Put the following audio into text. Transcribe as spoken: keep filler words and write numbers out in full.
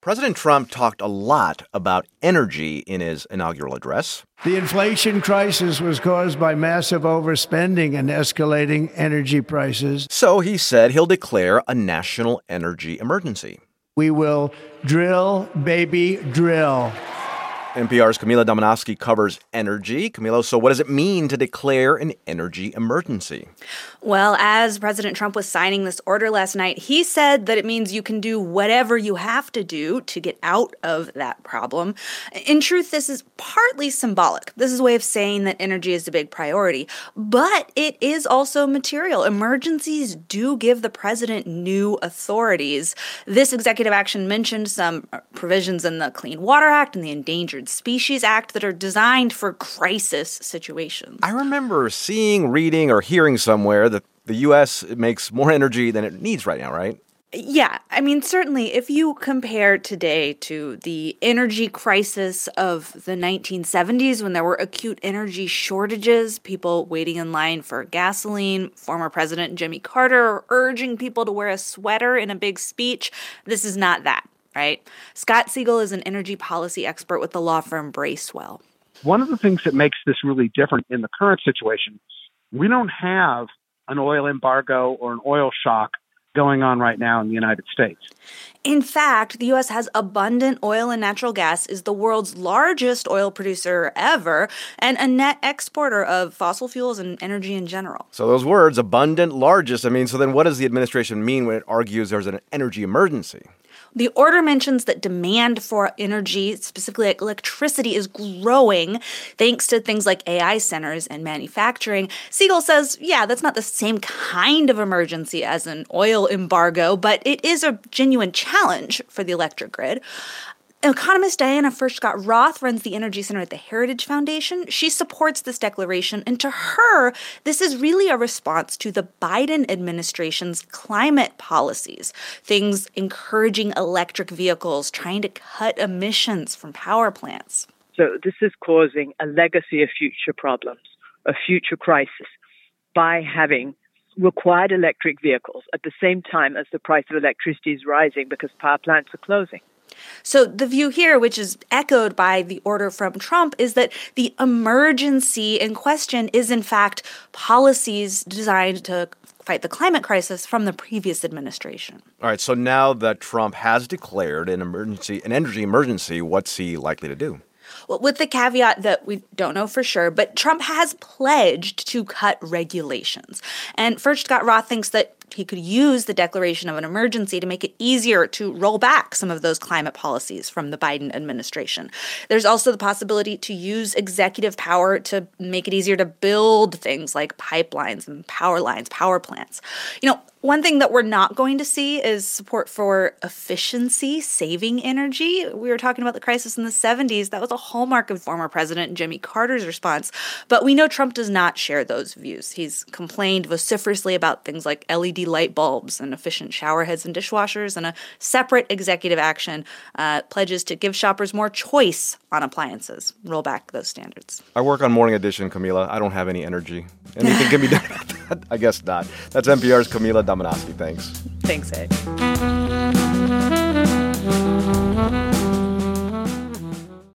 President Trump talked a lot about energy in his inaugural address. The inflation crisis was caused by massive overspending and escalating energy prices. So he said he'll declare a national energy emergency. We will drill, baby, drill. N P R's Camila Domonoske covers energy. Camila, so what does it mean to declare an energy emergency? Well, as President Trump was signing this order last night, he said that it means you can do whatever you have to do to get out of that problem. In truth, this is partly symbolic. This is a way of saying that energy is a big priority, but it is also material. Emergencies do give the president new authorities. This executive action mentioned some provisions in the Clean Water Act and the Endangered Species Act that are designed for crisis situations. I remember seeing, reading, or hearing somewhere that the U S makes more energy than it needs right now, right? Yeah, I mean, certainly if you compare today to the energy crisis of the nineteen seventies when there were acute energy shortages, people waiting in line for gasoline, former President Jimmy Carter urging people to wear a sweater in a big speech, this is not that. Right? Scott Siegel is an energy policy expert with the law firm Bracewell. One of the things that makes this really different in the current situation, we don't have an oil embargo or an oil shock going on right now in the United States. In fact, the U S has abundant oil and natural gas, is the world's largest oil producer ever, and a net exporter of fossil fuels and energy in general. So those words, abundant, largest, I mean, so then what does the administration mean when it argues there's an energy emergency? The order mentions that demand for energy, specifically like electricity, is growing thanks to things like A I centers and manufacturing. Siegel says, yeah, that's not the same kind of emergency as an oil embargo, but it is a genuine challenge for the electric grid. Economist Diana Furchtgott-Roth runs the Energy Center at the Heritage Foundation. She supports this declaration, and to her, this is really a response to the Biden administration's climate policies, things encouraging electric vehicles, trying to cut emissions from power plants. So this is causing a legacy of future problems, a future crisis, by having required electric vehicles at the same time as the price of electricity is rising because power plants are closing. So the view here, which is echoed by the order from Trump, is that the emergency in question is, in fact, policies designed to fight the climate crisis from the previous administration. All right, so now that Trump has declared an emergency, an energy emergency, what's he likely to do? Well, with the caveat that we don't know for sure, but Trump has pledged to cut regulations. And Furchtgott-Roth thinks that he could use the declaration of an emergency to make it easier to roll back some of those climate policies from the Biden administration. There's also the possibility to use executive power to make it easier to build things like pipelines and power lines, power plants. You know, one thing that we're not going to see is support for efficiency, saving energy. We were talking about the crisis in the seventies. That was a hallmark of former President Jimmy Carter's response. But we know Trump does not share those views. He's complained vociferously about things like L E D light bulbs and efficient shower heads and dishwashers, and a separate executive action uh, pledges to give shoppers more choice on appliances, roll back those standards. I work on Morning Edition, Camila. I don't have any energy. Anything can be done about that? I guess not. That's N P R's Camila Domonoske. Thanks. Thanks, Ed.